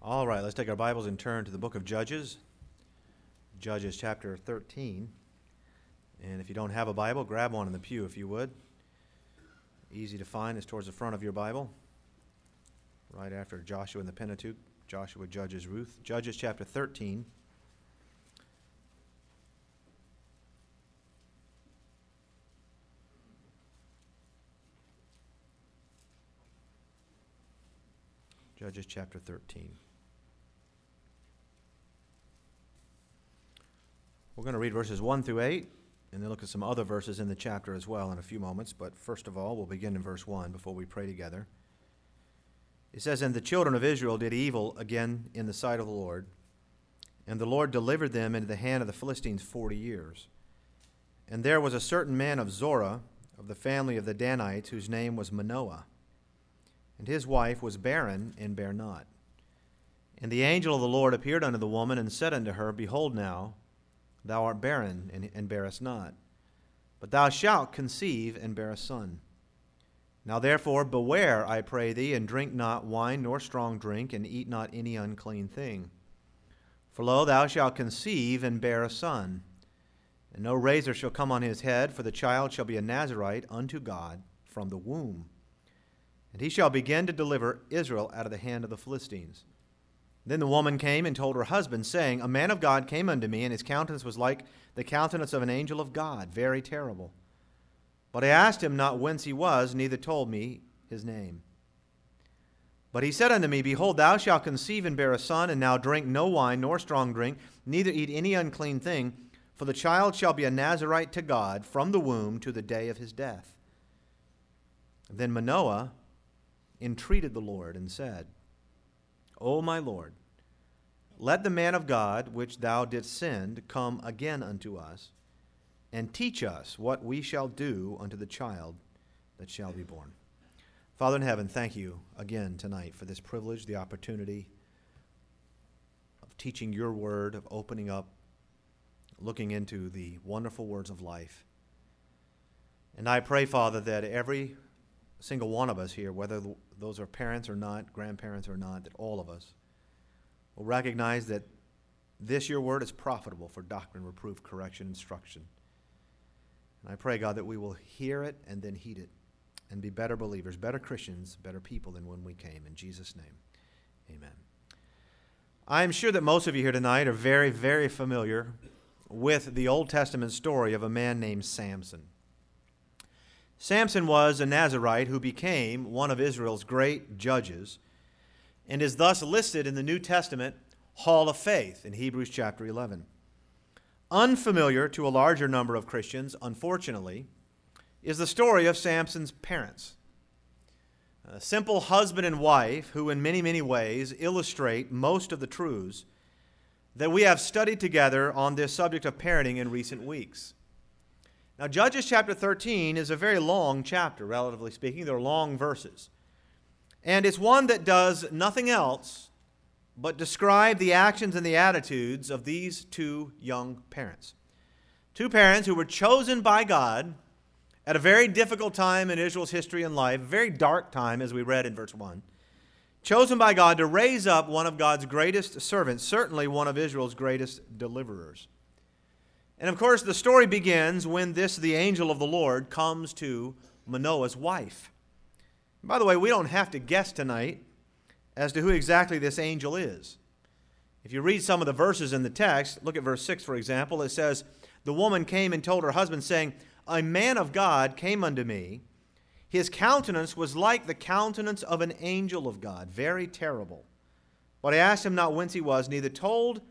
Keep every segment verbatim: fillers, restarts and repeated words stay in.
All right, let's take our Bibles and turn to the book of Judges, Judges chapter thirteen. And if you don't have a Bible, grab one in the pew if you would. Easy to find. It's towards the front of your Bible, right after Joshua and the Pentateuch, Joshua, Judges, Ruth. Judges chapter thirteen. Judges chapter thirteen. We're going to read verses one through eight, and then look at some other verses in the chapter as well in a few moments. But first of all, we'll begin in verse one before we pray together. It says, "And the children of Israel did evil again in the sight of the Lord, and the Lord delivered them into the hand of the Philistines forty years. And there was a certain man of Zorah, of the family of the Danites, whose name was Manoah. And his wife was barren, and bare not. And the angel of the Lord appeared unto the woman, and said unto her, Behold now, thou art barren, and, and bearest not. But thou shalt conceive, and bear a son. Now therefore beware, I pray thee, and drink not wine nor strong drink, and eat not any unclean thing. For lo, thou shalt conceive, and bear a son. And no razor shall come on his head, for the child shall be a Nazarite unto God from the womb. And he shall begin to deliver Israel out of the hand of the Philistines. Then the woman came and told her husband, saying, A man of God came unto me, and his countenance was like the countenance of an angel of God, very terrible. But I asked him not whence he was, neither told me his name. But he said unto me, Behold, thou shalt conceive and bear a son, and now drink no wine nor strong drink, neither eat any unclean thing, for the child shall be a Nazarite to God from the womb to the day of his death. Then Manoah entreated the Lord, and said, O my Lord, let the man of God which thou didst send come again unto us, and teach us what we shall do unto the child that shall be born. Father in heaven, thank you again tonight for this privilege, the opportunity of teaching your word, of opening up, looking into the wonderful words of life. And I pray, Father, that every single one of us here, whether those are parents or not, grandparents or not, that all of us will recognize that this, your word, is profitable for doctrine, reproof, correction, instruction. And I pray, God, that we will hear it and then heed it and be better believers, better Christians, better people than when we came. In Jesus' name, amen. I'm sure that most of you here tonight are very, very familiar with the Old Testament story of a man named Samson. Samson was a Nazarite who became one of Israel's great judges and is thus listed in the New Testament Hall of Faith in Hebrews chapter eleven. Unfamiliar to a larger number of Christians, unfortunately, is the story of Samson's parents. A simple husband and wife who in many, many ways illustrate most of the truths that we have studied together on this subject of parenting in recent weeks. Now, Judges chapter thirteen is a very long chapter, relatively speaking. There are long verses. And it's one that does nothing else but describe the actions and the attitudes of these two young parents. Two parents who were chosen by God at a very difficult time in Israel's history and life, a very dark time, as we read in verse one. Chosen by God to raise up one of God's greatest servants, certainly one of Israel's greatest deliverers. And of course, the story begins when this, the angel of the Lord, comes to Manoah's wife. And by the way, we don't have to guess tonight as to who exactly this angel is. If you read some of the verses in the text, look at verse six, for example. It says, The woman came and told her husband, saying, A man of God came unto me. His countenance was like the countenance of an angel of God, very terrible. But I asked him not whence he was, neither told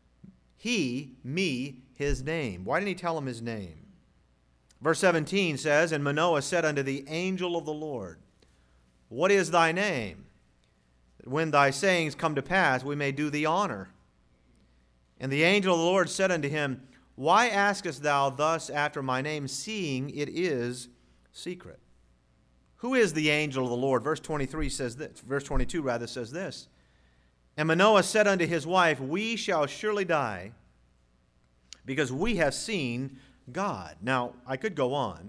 he me his name. Why didn't he tell him his name? Verse seventeen says, And Manoah said unto the angel of the Lord, What is thy name? That when thy sayings come to pass, we may do thee honor. And the angel of the Lord said unto him, Why askest thou thus after my name, seeing it is secret? Who is the angel of the Lord? Verse twenty-three says this, verse twenty-two rather says this. And Manoah said unto his wife, We shall surely die, because we have seen God. Now, I could go on,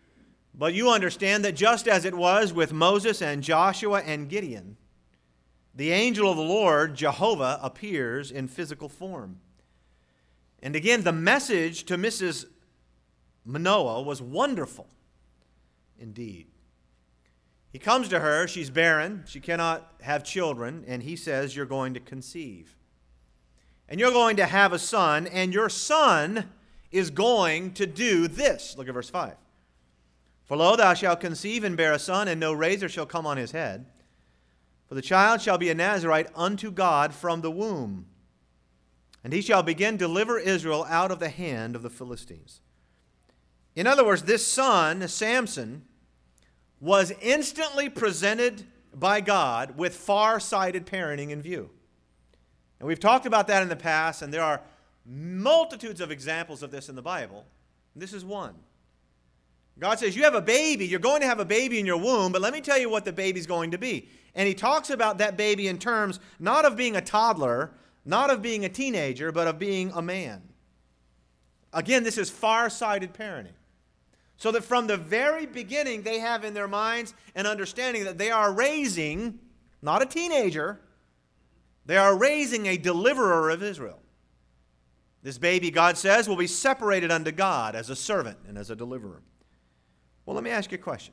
but you understand that just as it was with Moses and Joshua and Gideon, the angel of the Lord, Jehovah, appears in physical form. And again, the message to Missus Manoah was wonderful indeed. He comes to her, she's barren, she cannot have children, and he says, you're going to conceive. And you're going to have a son, and your son is going to do this. Look at verse five. For lo, thou shalt conceive and bear a son, and no razor shall come on his head. For the child shall be a Nazarite unto God from the womb. And he shall begin to deliver Israel out of the hand of the Philistines. In other words, this son, Samson, was instantly presented by God with far-sighted parenting in view. And we've talked about that in the past, and there are multitudes of examples of this in the Bible. And this is one. God says, you have a baby, you're going to have a baby in your womb, but let me tell you what the baby's going to be. And he talks about that baby in terms not of being a toddler, not of being a teenager, but of being a man. Again, this is far-sighted parenting. So that from the very beginning, they have in their minds an understanding that they are raising, not a teenager, they are raising a deliverer of Israel. This baby, God says, will be separated unto God as a servant and as a deliverer. Well, let me ask you a question.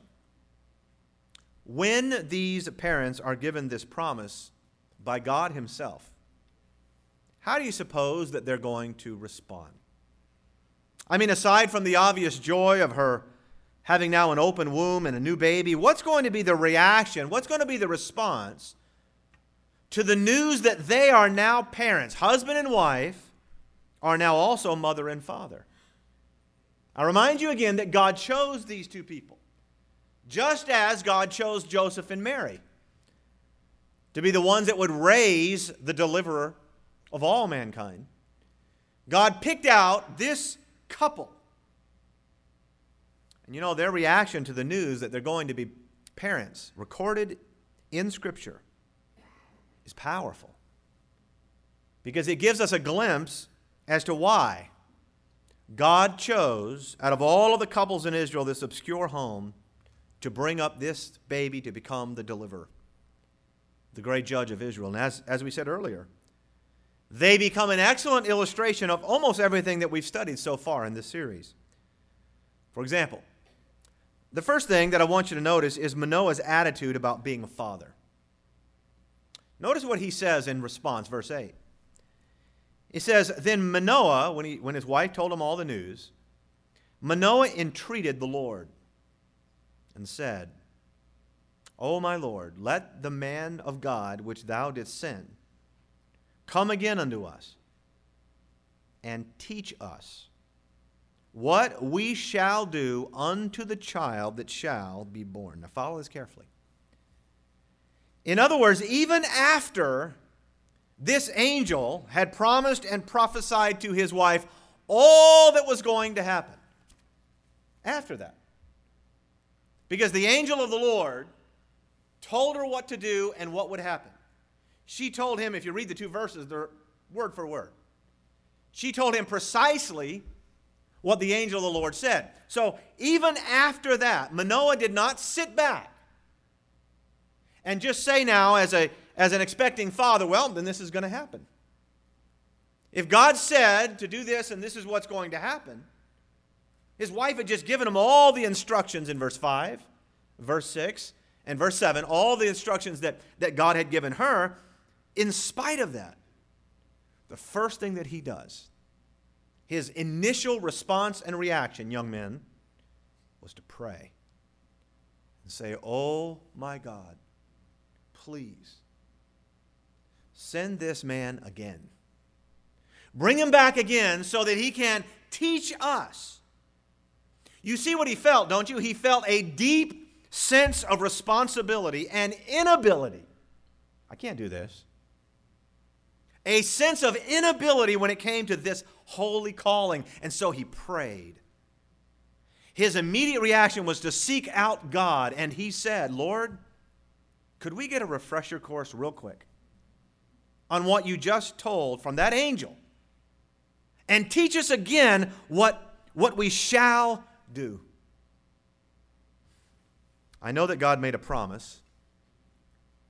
When these parents are given this promise by God himself, how do you suppose that they're going to respond? I mean, aside from the obvious joy of her having now an open womb and a new baby, what's going to be the reaction? What's going to be the response to the news that they are now parents? Husband and wife are now also mother and father. I remind you again that God chose these two people, just as God chose Joseph and Mary to be the ones that would raise the deliverer of all mankind. God picked out this couple. And you know, their reaction to the news that they're going to be parents, recorded in Scripture, is powerful. Because it gives us a glimpse as to why God chose, out of all of the couples in Israel, this obscure home, to bring up this baby to become the deliverer, the great judge of Israel. And as, as we said earlier, they become an excellent illustration of almost everything that we've studied so far in this series. For example, the first thing that I want you to notice is Manoah's attitude about being a father. Notice what he says in response, verse eight. He says, then Manoah, when, he, when his wife told him all the news, Manoah entreated the Lord and said, O my Lord, let the man of God which thou didst send come again unto us and teach us what we shall do unto the child that shall be born. Now follow this carefully. In other words, even after this angel had promised and prophesied to his wife all that was going to happen, after that, because the angel of the Lord told her what to do and what would happen. She told him, if you read the two verses, they're word for word. She told him precisely what the angel of the Lord said. So even after that, Manoah did not sit back and just say now as a as an expecting father, well, then this is going to happen. If God said to do this and this is what's going to happen, his wife had just given him all the instructions in verse five, verse six, and verse seven, all the instructions that, that God had given her. In spite of that, the first thing that he does, his initial response and reaction, young men, was to pray and say, oh my God, please send this man again. Bring him back again so that he can teach us. You see what he felt, don't you? He felt a deep sense of responsibility and inability. I can't do this. A sense of inability when it came to this holy calling. And so he prayed. His immediate reaction was to seek out God. And he said, Lord, could we get a refresher course real quick on what you just told from that angel? And teach us again what, what we shall do. I know that God made a promise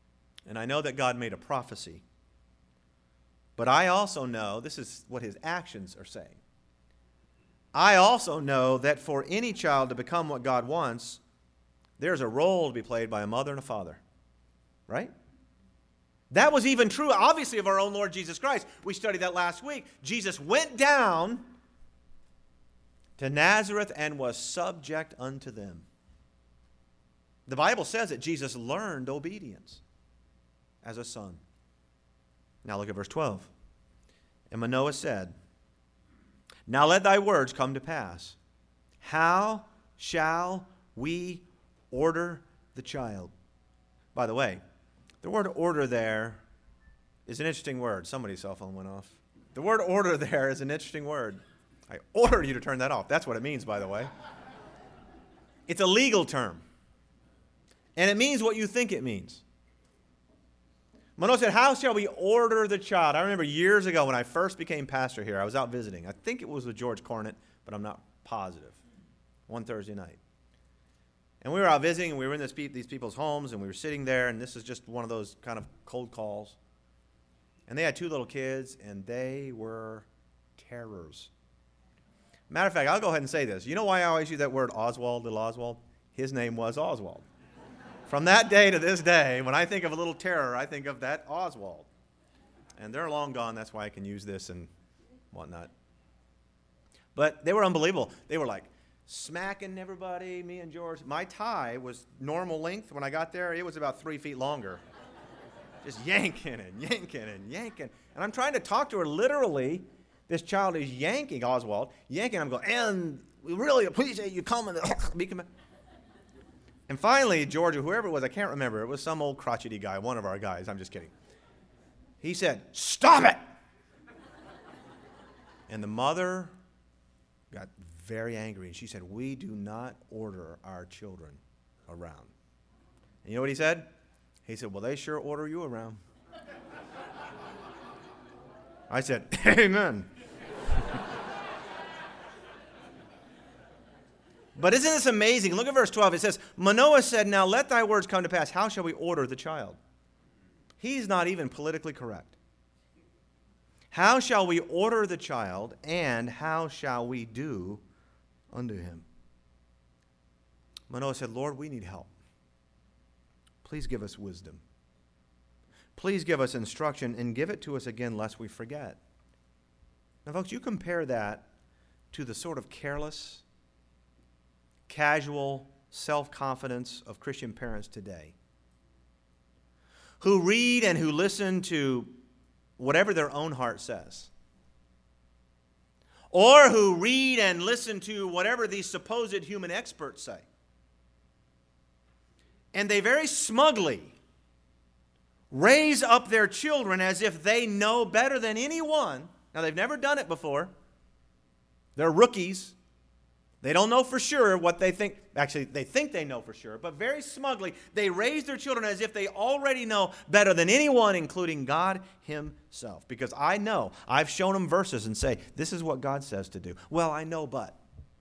And I know that God made a prophecy. But I also know, this is what his actions are saying. I also know that for any child to become what God wants, there's a role to be played by a mother and a father. Right? That was even true, obviously, of our own Lord Jesus Christ. We studied that last week. Jesus went down to Nazareth and was subject unto them. The Bible says that Jesus learned obedience as a son. Now look at verse twelve. And Manoah said, now let thy words come to pass. How shall we order the child? By the way, the word order there is an interesting word. Somebody's cell phone went off. The word order there is an interesting word. I order you to turn that off. That's what it means, by the way. It's a legal term. And it means what you think it means. Manoah said, how shall we order the child? I remember years ago when I first became pastor here, I was out visiting. I think it was with George Cornett, but I'm not positive. One Thursday night. And we were out visiting, and we were in this pe- these people's homes, and we were sitting there, and this is just one of those kind of cold calls. And they had two little kids, and they were terrors. Matter of fact, I'll go ahead and say this. You know why I always use that word Oswald, little Oswald? His name was Oswald. From that day to this day, when I think of a little terror, I think of that Oswald. And they're long gone. That's why I can use this and whatnot. But they were unbelievable. They were like smacking everybody, me and George. My tie was normal length. When I got there, it was about three feet longer. Just yanking and yanking and yanking. And I'm trying to talk to her literally. This child is yanking, Oswald, yanking. I'm going, and we really appreciate you coming. And finally, George, or whoever it was, I can't remember. It was some old crotchety guy, one of our guys. I'm just kidding. He said, stop it. And the mother got very angry. And she said, we do not order our children around. And you know what he said? He said, well, they sure order you around. I said, amen. But isn't this amazing? Look at verse twelve. It says, Manoah said, now let thy words come to pass. How shall we order the child? He's not even politically correct. How shall we order the child, and how shall we do unto him? Manoah said, Lord, we need help. Please give us wisdom. Please give us instruction, and give it to us again lest we forget. Now, folks, you compare that to the sort of careless, casual self-confidence of Christian parents today, who read and who listen to whatever their own heart says, or who read and listen to whatever these supposed human experts say. And they very smugly raise up their children as if they know better than anyone. Now, they've never done it before. They're rookies. They don't know for sure what they think. Actually, they think they know for sure, but very smugly, they raise their children as if they already know better than anyone, including God himself. Because I know, I've shown them verses and say, this is what God says to do. Well, I know, but.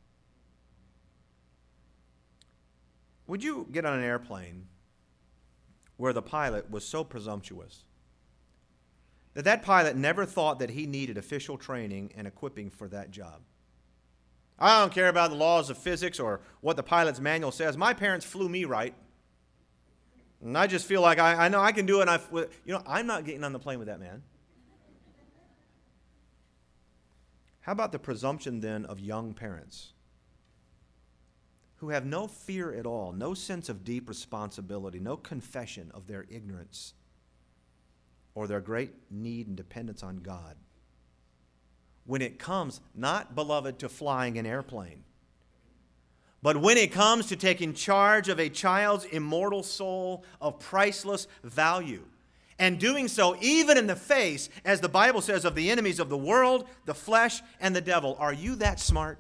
Would you get on an airplane where the pilot was so presumptuous that that pilot never thought that he needed official training and equipping for that job? I don't care about the laws of physics or what the pilot's manual says. My parents flew me right. And I just feel like I, I know I can do it. And I, you know, I'm not getting on the plane with that man. How about the presumption then of young parents who have no fear at all, no sense of deep responsibility, no confession of their ignorance or their great need and dependence on God? When it comes, not, beloved, to flying an airplane, but when it comes to taking charge of a child's immortal soul of priceless value, and doing so even in the face, as the Bible says, of the enemies of the world, the flesh, and the devil. Are you that smart?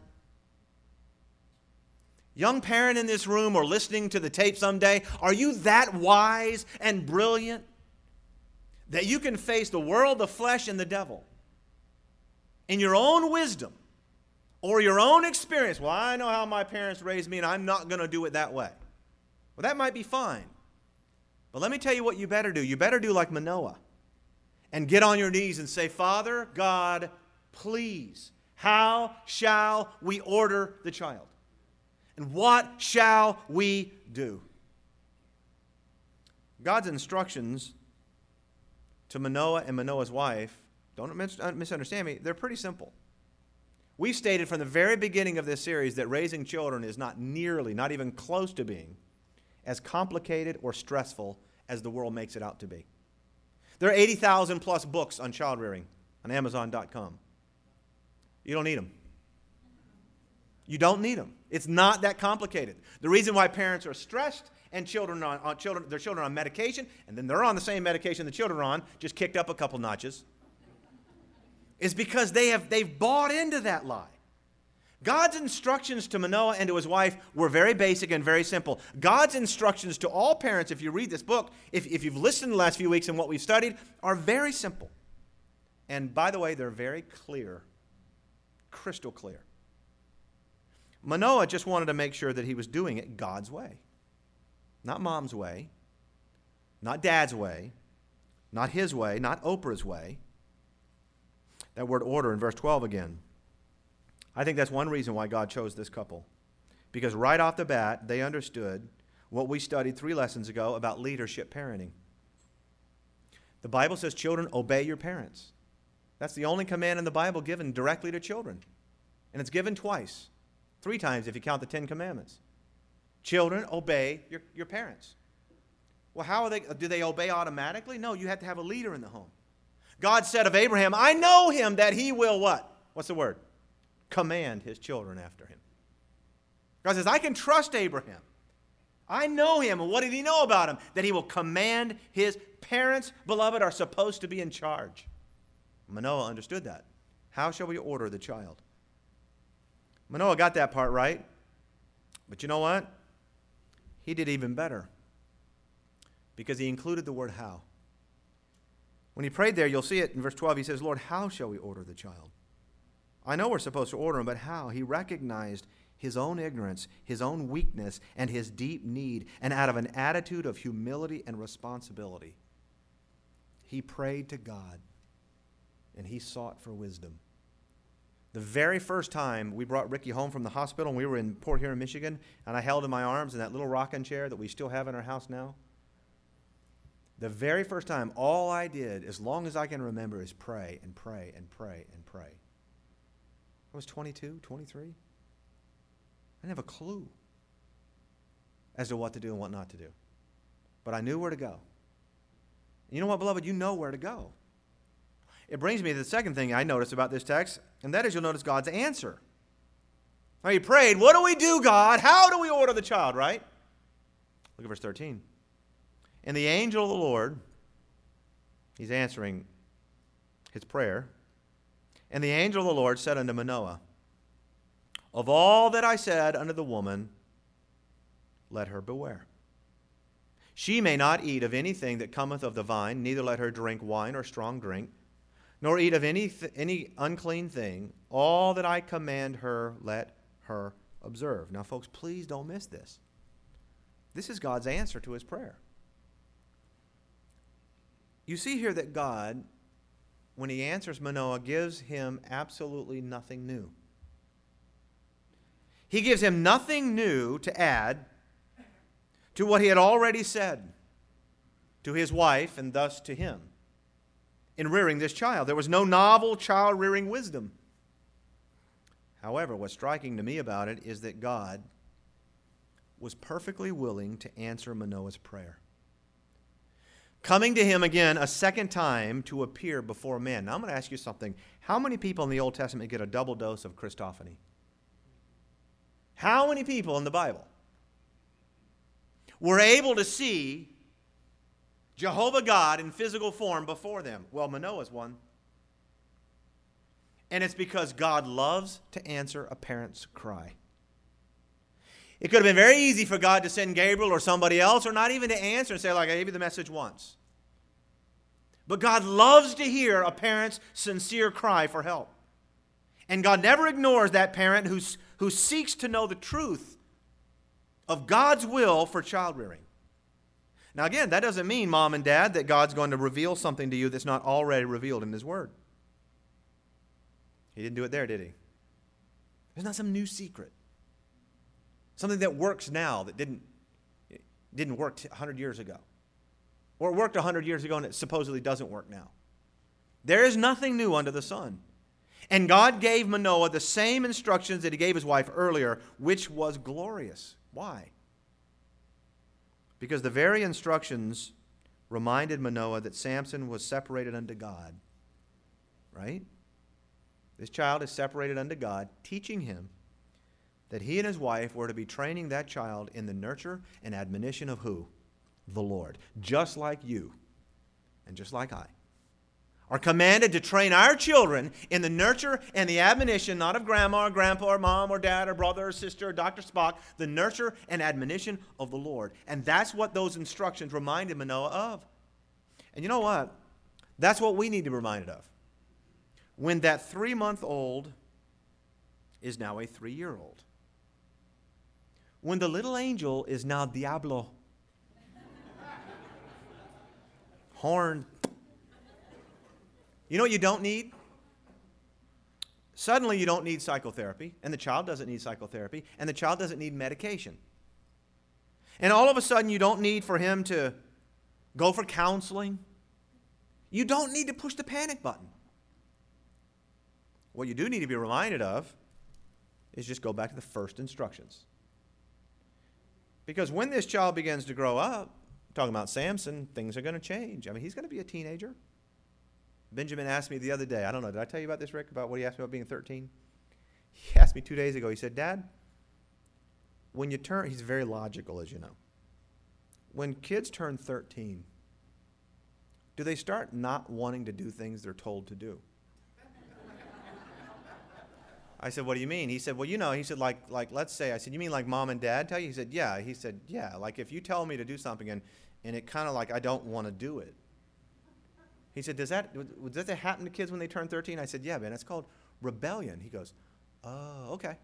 Young parent in this room or listening to the tape someday, are you that wise and brilliant that you can face the world, the flesh, and the devil in your own wisdom or your own experience? Well, I know how my parents raised me, and I'm not going to do it that way. Well, that might be fine. But let me tell you what you better do. You better do like Manoah and get on your knees and say, Father God, please, how shall we order the child? And what shall we do? God's instructions to Manoah and Manoah's wife, don't misunderstand me, they're pretty simple. We've stated from the very beginning of this series that raising children is not nearly, not even close to being as complicated or stressful as the world makes it out to be. There are eighty thousand plus books on child rearing on Amazon dot com. You don't need them. You don't need them. It's not that complicated. The reason why parents are stressed and children on, on children, their children on medication, and then they're on the same medication the children are on, just kicked up a couple notches, is because they have they've bought into that lie. God's instructions to Manoah and to his wife were very basic and very simple. God's instructions to all parents, if you read this book, if, if you've listened the last few weeks and what we've studied, are very simple. And by the way, they're very clear, crystal clear. Manoah just wanted to make sure that he was doing it God's way. Not mom's way, not dad's way, not his way, not Oprah's way. That word order in verse twelve again. I think that's one reason why God chose this couple. Because right off the bat, they understood what we studied three lessons ago about leadership parenting. The Bible says, children, obey your parents. That's the only command in the Bible given directly to children. And it's given twice. Three times if you count the Ten Commandments. Children, obey your, your parents. Well, how are they? Do they obey automatically? No, you have to have a leader in the home. God said of Abraham, I know him that he will what? What's the word? Command his children after him. God says, I can trust Abraham. I know him. And what did he know about him? That he will command his parents, beloved, are supposed to be in charge. Manoah understood that. How shall we order the child? Manoah got that part right. But you know what? He did even better. Because he included the word how. When he prayed there, you'll see it in verse twelve. He says, Lord, how shall we order the child? I know we're supposed to order him, but how? He recognized his own ignorance, his own weakness, and his deep need. And out of an attitude of humility and responsibility, he prayed to God, and he sought for wisdom. The very first time we brought Ricky home from the hospital, and we were in Port Huron, Michigan, and I held in my arms in that little rocking chair that we still have in our house now, the very first time, all I did, as long as I can remember, is pray and pray and pray and pray. I was twenty-two, twenty-three. I didn't have a clue as to what to do and what not to do. But I knew where to go. And you know what, beloved? You know where to go. It brings me to the second thing I noticed about this text, and that is you'll notice God's answer. Now, he prayed, what do we do, God? How do we order the child, right? Look at verse thirteen. And the angel of the Lord, he's answering his prayer, and the angel of the Lord said unto Manoah, of all that I said unto the woman, let her beware. She may not eat of anything that cometh of the vine, neither let her drink wine or strong drink, nor eat of any, th- any unclean thing. All that I command her, let her observe. Now, folks, please don't miss this. This is God's answer to his prayer. You see here that God, when he answers Manoah, gives him absolutely nothing new. He gives him nothing new to add to what he had already said to his wife and thus to him in rearing this child. There was no novel child-rearing wisdom. However, what's striking to me about it is that God was perfectly willing to answer Manoah's prayer, coming to him again a second time to appear before men. Now, I'm going to ask you something. How many people in the Old Testament get a double dose of Christophany? How many people in the Bible were able to see Jehovah God in physical form before them? Well, Manoah's one. And it's because God loves to answer a parent's cry. It could have been very easy for God to send Gabriel or somebody else, or not even to answer and say, like, I gave you the message once. But God loves to hear a parent's sincere cry for help. And God never ignores that parent who's, who seeks to know the truth of God's will for child rearing. Now again, that doesn't mean, mom and dad, that God's going to reveal something to you that's not already revealed in His Word. He didn't do it there, did He? There's not some new secret. Something that works now that didn't, didn't work one hundred years ago. Or it worked one hundred years ago and it supposedly doesn't work now. There is nothing new under the sun. And God gave Manoah the same instructions that He gave his wife earlier, which was glorious. Why? Because the very instructions reminded Manoah that Samson was separated unto God. Right? This child is separated unto God, teaching him that he and his wife were to be training that child in the nurture and admonition of who? The Lord. Just like you and just like I are commanded to train our children in the nurture and the admonition, not of grandma or grandpa or mom or dad or brother or sister or Doctor Spock, the nurture and admonition of the Lord. And that's what those instructions reminded Manoah of. And you know what? That's what we need to be reminded of. When that three-month-old is now a three-year-old. When the little angel is now Diablo. Horn. You know what you don't need? Suddenly you don't need psychotherapy, and the child doesn't need psychotherapy, and the child doesn't need medication. And all of a sudden you don't need for him to go for counseling. You don't need to push the panic button. What you do need to be reminded of is just go back to the first instructions. Because when this child begins to grow up, talking about Samson, things are going to change. I mean, he's going to be a teenager. Benjamin asked me the other day, I don't know, did I tell you about this, Rick, about what he asked me about being thirteen? He asked me two days ago, he said, Dad, when you turn, he's very logical, as you know. When kids turn thirteen, do they start not wanting to do things they're told to do? I said, what do you mean? He said, well, you know, he said, like, like, let's say, I said, you mean like mom and dad tell you? He said, yeah. He said, yeah, like if you tell me to do something and, and it kind of like I don't want to do it. He said, does that, does that happen to kids when they turn thirteen? I said, yeah, man, it's called rebellion. He goes, oh, okay.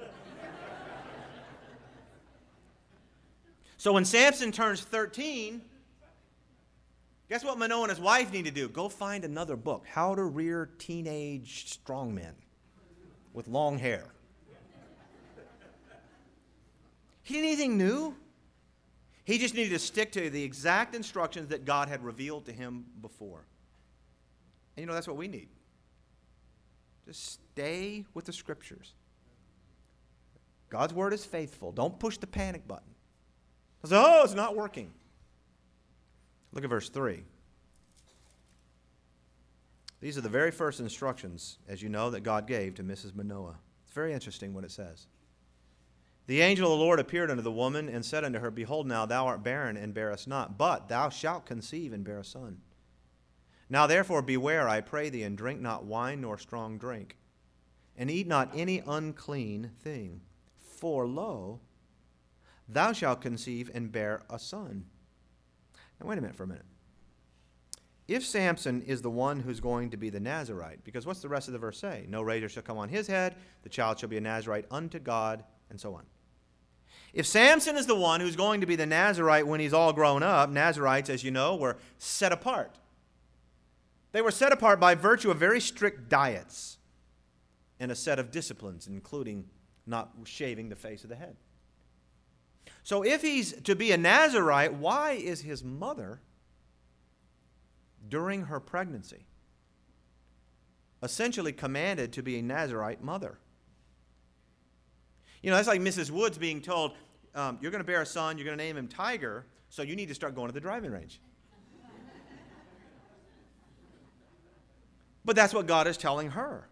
So when Samson turns thirteen, guess what Manoah and his wife need to do? Go find another book, How to Rear Teenage Strongmen with Long Hair. He didn't need anything new. He just needed to stick to the exact instructions that God had revealed to him before. And you know, that's what we need. Just stay with the Scriptures. God's Word is faithful. Don't push the panic button. Say, oh, it's not working. Look at verse three. These are the very first instructions, as you know, that God gave to Missus Manoah. It's very interesting what it says. The angel of the Lord appeared unto the woman and said unto her, Behold, now thou art barren and bearest not, but thou shalt conceive and bear a son. Now therefore beware, I pray thee, and drink not wine nor strong drink, and eat not any unclean thing. For lo, thou shalt conceive and bear a son. Now wait a minute for a minute. If Samson is the one who's going to be the Nazarite, because what's the rest of the verse say? No razor shall come on his head, the child shall be a Nazarite unto God, and so on. If Samson is the one who's going to be the Nazarite when he's all grown up, Nazarites, as you know, were set apart. They were set apart by virtue of very strict diets and a set of disciplines, including not shaving the face of the head. So if he's to be a Nazarite, why is his mother, during her pregnancy, essentially commanded to be a Nazarite mother? You know, that's like Missus Woods being told, um, you're going to bear a son, you're going to name him Tiger, so you need to start going to the driving range. But that's what God is telling her.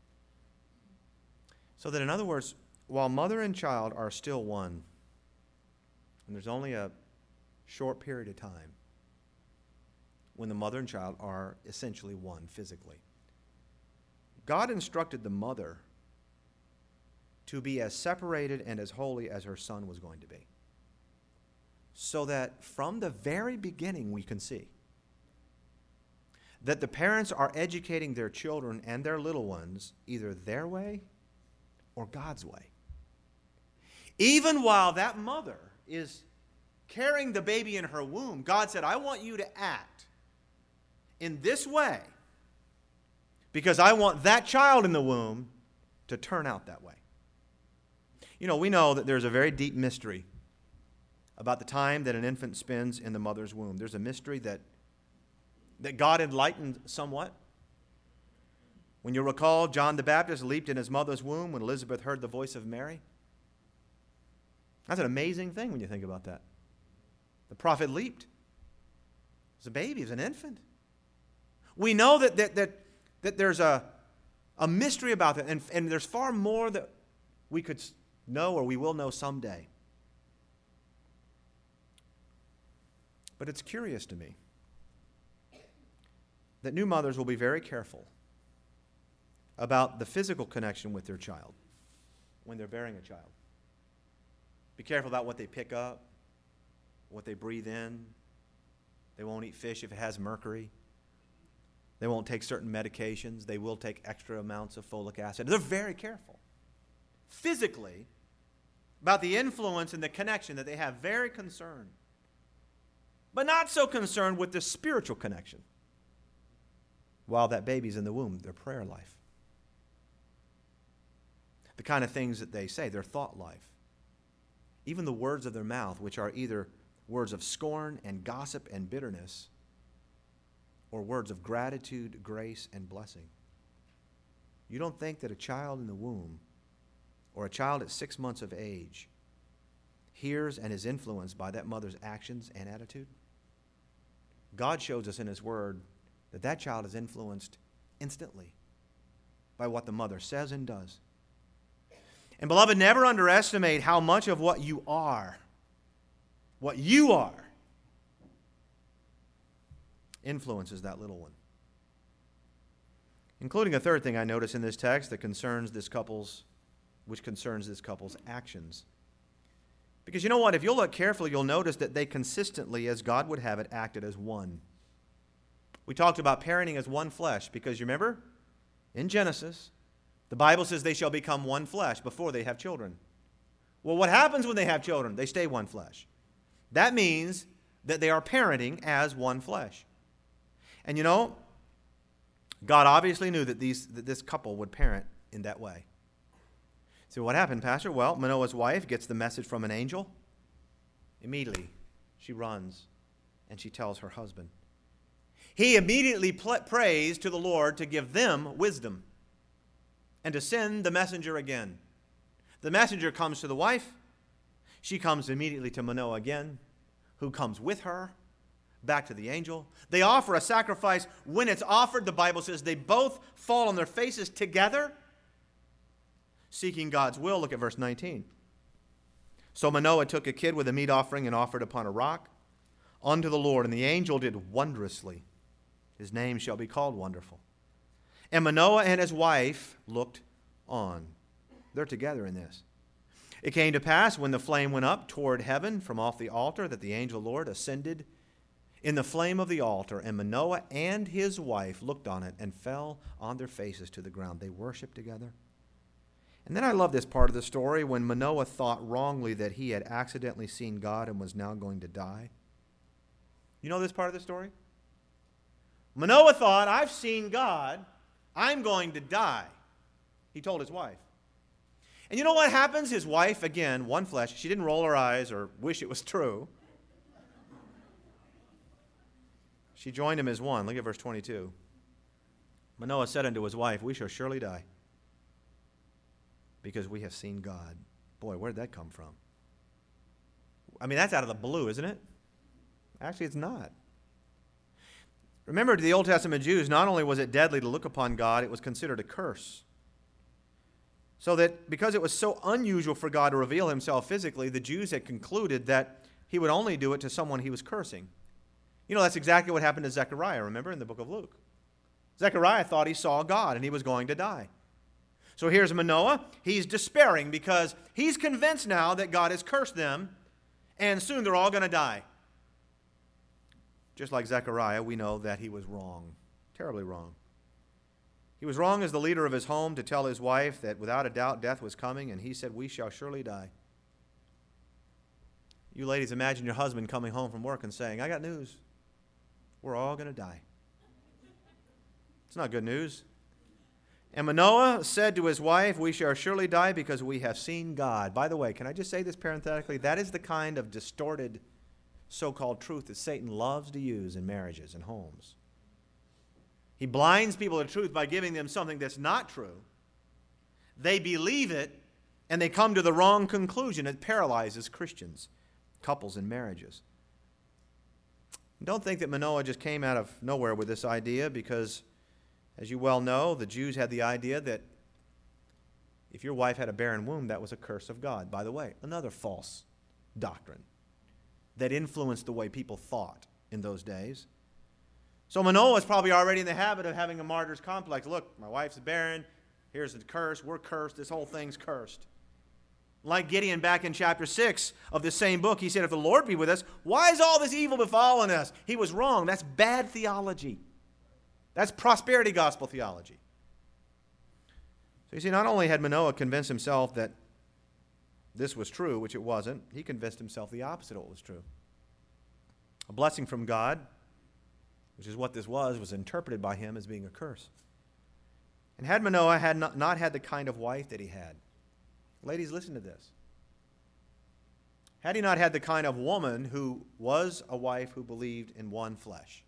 So that, in other words, while mother and child are still one, and there's only a short period of time when the mother and child are essentially one physically, God instructed the mother to be as separated and as holy as her son was going to be. So that from the very beginning we can see that the parents are educating their children and their little ones either their way or God's way. Even while that mother is carrying the baby in her womb, God said, I want you to act in this way because I want that child in the womb to turn out that way. You know, we know that there's a very deep mystery about the time that an infant spends in the mother's womb. There's a mystery that, that God enlightened somewhat. When you recall, John the Baptist leaped in his mother's womb when Elizabeth heard the voice of Mary. That's an amazing thing when you think about that. The prophet leaped. He was a baby, he was an infant. We know that, that, that, that there's a, a mystery about that, and, and there's far more that we could know or we will know someday. But it's curious to me that new mothers will be very careful about the physical connection with their child when they're bearing a child. Be careful about what they pick up, what they breathe in. They won't eat fish if it has mercury. They won't take certain medications. They will take extra amounts of folic acid. They're very careful physically about the influence and the connection that they have. Very concerned. But not so concerned with the spiritual connection while that baby's in the womb, their prayer life. The kind of things that they say, their thought life. Even the words of their mouth, which are either words of scorn and gossip and bitterness, or words of gratitude, grace, and blessing. You don't think that a child in the womb, or a child at six months of age, hears and is influenced by that mother's actions and attitude? God shows us in His Word that that child is influenced instantly by what the mother says and does. And beloved, never underestimate how much of what you are, what you are, influences that little one. Including a third thing I notice in this text that concerns this couple's, which concerns this couple's actions. Because you know what? If you'll look carefully, you'll notice that they consistently, as God would have it, acted as one. We talked about parenting as one flesh because you remember, in Genesis, the Bible says they shall become one flesh before they have children. Well, what happens when they have children? They stay one flesh. That means that they are parenting as one flesh. And you know, God obviously knew that, these, that this couple would parent in that way. So what happened, Pastor? Well, Manoah's wife gets the message from an angel. Immediately, she runs and she tells her husband. He immediately pl- prays to the Lord to give them wisdom and to send the messenger again. The messenger comes to the wife. She comes immediately to Manoah again, who comes with her back to the angel. They offer a sacrifice. When it's offered, the Bible says they both fall on their faces together, seeking God's will. Look at verse nineteen. So Manoah took a kid with a meat offering and offered upon a rock unto the Lord, and the angel did wondrously. His name shall be called Wonderful. And Manoah and his wife looked on. They're together in this. It came to pass when the flame went up toward heaven from off the altar that the angel Lord ascended in the flame of the altar, and Manoah and his wife looked on it and fell on their faces to the ground. They worshiped together. And then I love this part of the story when Manoah thought wrongly that he had accidentally seen God and was now going to die. You know this part of the story? Manoah thought, I've seen God. I'm going to die. He told his wife. And you know what happens? His wife, again, one flesh, she didn't roll her eyes or wish it was true. She joined him as one. Look at verse twenty-two. Manoah said unto his wife, we shall surely die, because we have seen God. Boy, where did that come from? I mean, that's out of the blue, isn't it? Actually, it's not. Remember, to the Old Testament Jews, not only was it deadly to look upon God, it was considered a curse. So that because it was so unusual for God to reveal himself physically, the Jews had concluded that he would only do it to someone he was cursing. You know, that's exactly what happened to Zechariah, remember, in the book of Luke. Zechariah thought he saw God and he was going to die. So here's Manoah. He's despairing because he's convinced now that God has cursed them, and soon they're all going to die. Just like Zechariah, we know that he was wrong, terribly wrong. He was wrong as the leader of his home to tell his wife that without a doubt death was coming, and he said, we shall surely die. You ladies, imagine your husband coming home from work and saying, I got news. We're all going to die. It's not good news. And Manoah said to his wife, we shall surely die because we have seen God. By the way, can I just say this parenthetically? That is the kind of distorted so-called truth that Satan loves to use in marriages and homes. He blinds people to truth by giving them something that's not true. They believe it, and they come to the wrong conclusion. It paralyzes Christians, couples, and marriages. Don't think that Manoah just came out of nowhere with this idea, because as you well know, the Jews had the idea that if your wife had a barren womb, that was a curse of God. By the way, another false doctrine that influenced the way people thought in those days. So Manoah was probably already in the habit of having a martyr's complex. Look, my wife's barren. Here's the curse. We're cursed. This whole thing's cursed. Like Gideon back in chapter six of the same book, he said, if the Lord be with us, why is all this evil befallen us? He was wrong. That's bad theology. That's prosperity gospel theology. So you see, not only had Manoah convinced himself that this was true, which it wasn't, he convinced himself the opposite of what was true. A blessing from God, which is what this was, was interpreted by him as being a curse. And had Manoah had not, not had the kind of wife that he had, ladies, listen to this. Had he not had the kind of woman who was a wife who believed in one flesh.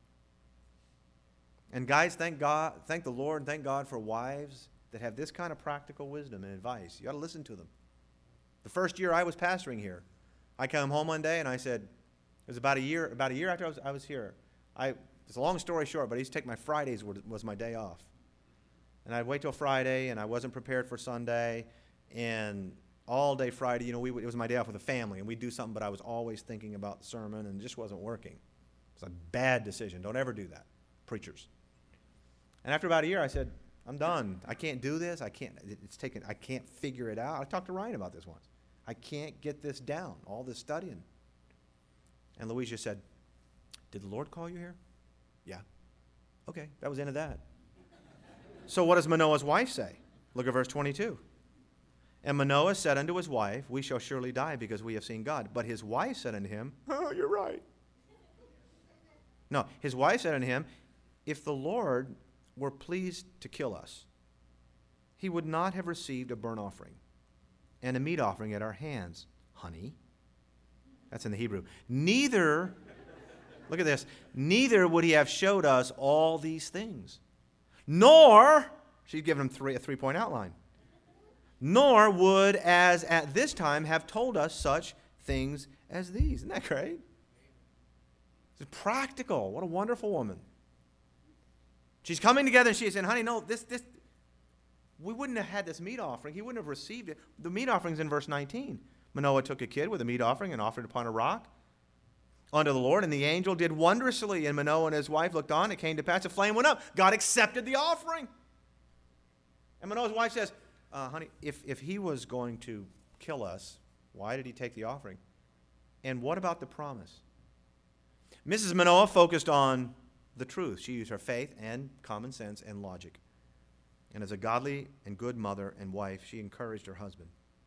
And guys, thank God, thank the Lord, and thank God for wives that have this kind of practical wisdom and advice. You ought to listen to them. The first year I was pastoring here, I came home one day and I said, it was about a year, about a year after I was, I was here. I, it's a long story short, but I used to take my Fridays was, was my day off. And I'd wait till Friday, and I wasn't prepared for Sunday, and all day Friday, you know, we, it was my day off with the family, and we'd do something, but I was always thinking about the sermon, and it just wasn't working. It was a bad decision. Don't ever do that, preachers. And after about a year, I said, I'm done. I can't do this. I can't, it's taken, I can't figure it out. I talked to Ryan about this once. I can't get this down, all this studying. And Louise just said, did the Lord call you here? Yeah. Okay, that was the end of that. So what does Manoah's wife say? Look at verse twenty-two. And Manoah said unto his wife, we shall surely die because we have seen God. But his wife said unto him, oh, you're right. No, his wife said unto him, if the Lord were pleased to kill us, he would not have received a burnt offering and a meat offering at our hands, honey. That's in the Hebrew. Neither, look at this, neither would he have showed us all these things. Nor, she's given him three, a three-point outline, nor would as at this time have told us such things as these. Isn't that great? It's practical. What a wonderful woman. She's coming together and she's saying, honey, no, this, this, we wouldn't have had this meat offering. He wouldn't have received it. The meat offering's in verse nineteen. Manoah took a kid with a meat offering and offered it upon a rock unto the Lord, and the angel did wondrously, and Manoah and his wife looked on. It came to pass, a flame went up. God accepted the offering. And Manoah's wife says, uh, honey, if, if he was going to kill us, why did he take the offering? And what about the promise? Missus Manoah focused on the truth. She used her faith and common sense and logic. And as a godly and good mother and wife, she encouraged her husband.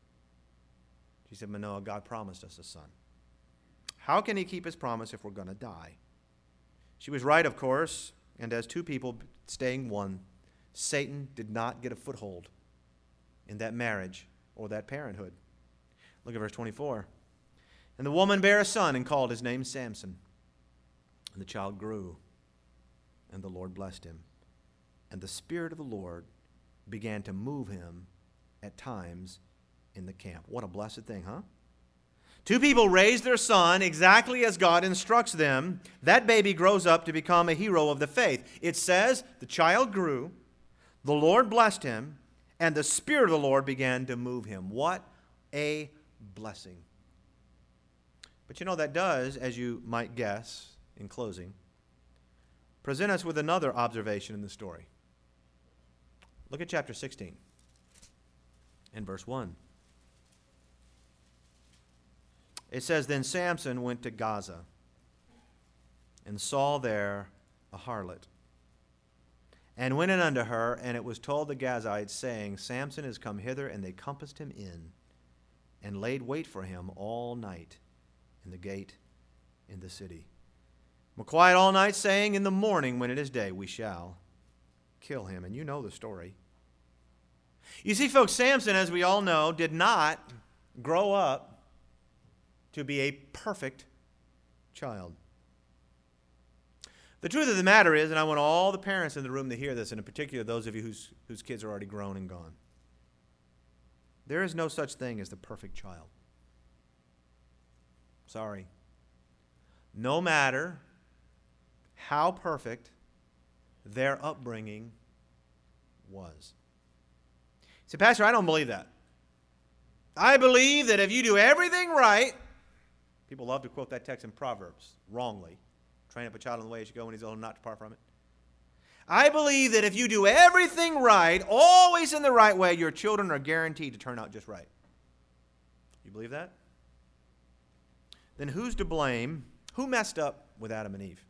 She said, Manoah, God promised us a son. How can he keep his promise if we're going to die? She was right, of course, and as two people staying one, Satan did not get a foothold in that marriage or that parenthood. Look at verse twenty-four. And the woman bare a son and called his name Samson. And the child grew, and the Lord blessed him. And the Spirit of the Lord began to move him at times in the camp. What a blessed thing, huh? Two people raise their son exactly as God instructs them. That baby grows up to become a hero of the faith. It says the child grew, the Lord blessed him, and the Spirit of the Lord began to move him. What a blessing. But you know, that does, as you might guess in closing, present us with another observation in the story. Look at chapter sixteen and verse one. It says, then Samson went to Gaza and saw there a harlot, and went in unto her, and it was told the Gazites, saying, Samson is come hither, and they compassed him in, and laid wait for him all night, in the gate in the city. We're quiet all night, saying, in the morning when it is day, we shall kill him. And you know the story. You see, folks, Samson, as we all know, did not grow up to be a perfect child. The truth of the matter is, and I want all the parents in the room to hear this, and in particular those of you whose, whose kids are already grown and gone, there is no such thing as the perfect child. Sorry. No matter how perfect their upbringing was. See, Pastor, I don't believe that. I believe that if you do everything right, people love to quote that text in Proverbs wrongly. Train up a child in the way he should go when he's old, not depart from it. I believe that if you do everything right, always in the right way, your children are guaranteed to turn out just right. You believe that? Then who's to blame? Who messed up with Adam and Eve?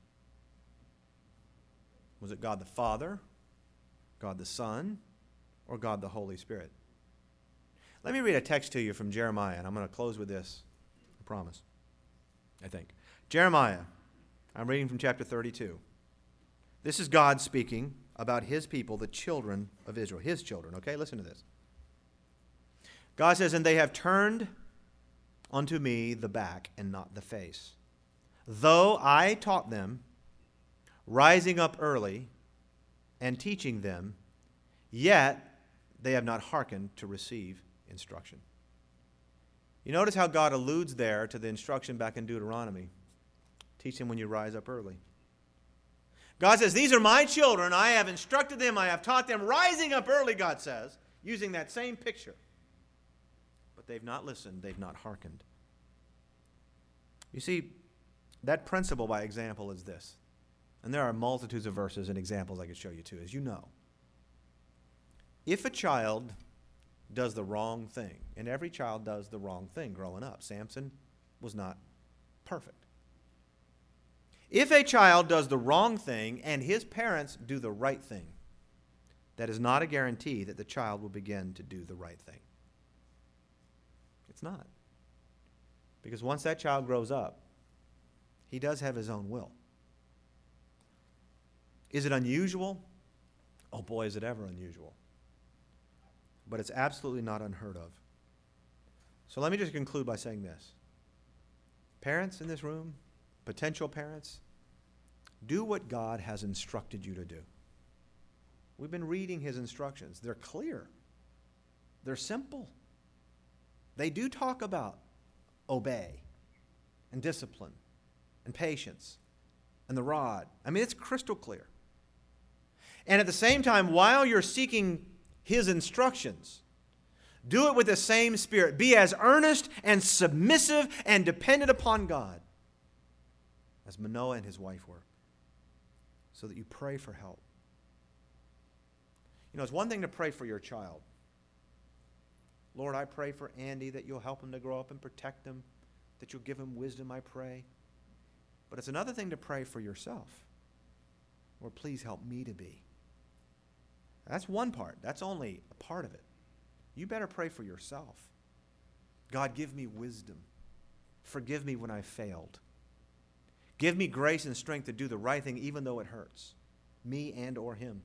Was it God the Father, God the Son, or God the Holy Spirit? Let me read a text to you from Jeremiah, and I'm going to close with this. I promise. I think. Jeremiah. I'm reading from chapter thirty-two. This is God speaking about his people, the children of Israel. His children, okay? Listen to this. God says, and they have turned unto me the back and not the face. Though I taught them, rising up early and teaching them, yet they have not hearkened to receive instruction. You notice how God alludes there to the instruction back in Deuteronomy. Teach them when you rise up early. God says, these are my children. I have instructed them. I have taught them. Rising up early, God says, using that same picture. But they've not listened. They've not hearkened. You see, that principle by example is this. And there are multitudes of verses and examples I could show you too, as you know. If a child does the wrong thing, and every child does the wrong thing growing up. Samson was not perfect. If a child does the wrong thing and his parents do the right thing, that is not a guarantee that the child will begin to do the right thing. It's not. Because once that child grows up, he does have his own will. Is it unusual? Oh boy, is it ever unusual. But it's absolutely not unheard of. So let me just conclude by saying this. Parents in this room, potential parents, do what God has instructed you to do. We've been reading his instructions. They're clear. They're simple. They do talk about obey and discipline and patience and the rod. I mean, it's crystal clear. And at the same time, while you're seeking his instructions, do it with the same spirit. Be as earnest and submissive and dependent upon God as Manoah and his wife were, so that you pray for help. You know, it's one thing to pray for your child. Lord, I pray for Andy that you'll help him to grow up and protect him, that you'll give him wisdom, I pray. But it's another thing to pray for yourself. Lord, please help me to be. That's one part. That's only a part of it. You better pray for yourself. God, give me wisdom. Forgive me when I failed. Give me grace and strength to do the right thing even though it hurts, me and or him.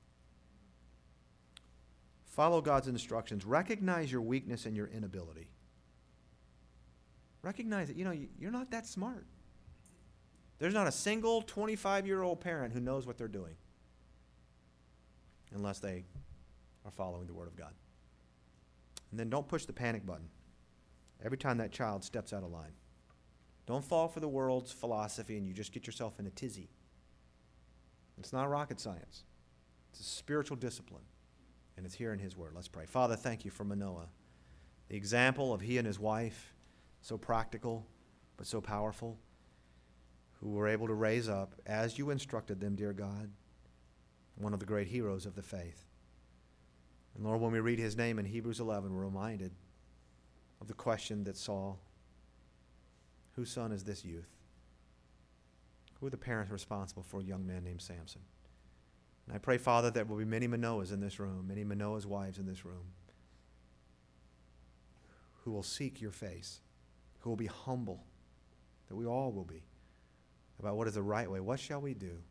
Follow God's instructions. Recognize your weakness and your inability. Recognize that, you know, you're not that smart. There's not a single twenty-five-year-old parent who knows what they're doing unless they are following the Word of God. And then don't push the panic button every time that child steps out of line. Don't fall for the world's philosophy and you just get yourself in a tizzy. It's not rocket science. It's a spiritual discipline, and it's here in his Word. Let's pray. Father, thank you for Manoah, the example of he and his wife, so practical but so powerful, who were able to raise up, as you instructed them, dear God, one of the great heroes of the faith. And Lord, when we read his name in Hebrews eleven, we're reminded of the question that Saul, whose son is this youth? Who are the parents responsible for a young man named Samson? And I pray, Father, there will be many Manoahs in this room, many Manoah's wives in this room, who will seek your face, who will be humble, that we all will be, about what is the right way. What shall we do?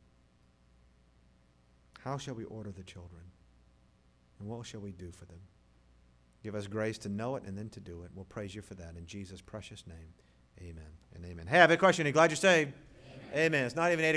How shall we order the children? And what shall we do for them? Give us grace to know it and then to do it. We'll praise you for that in Jesus' precious name. Amen and amen. Hey, I have a question. Are you glad you're saved? Amen. Amen. It's not even eight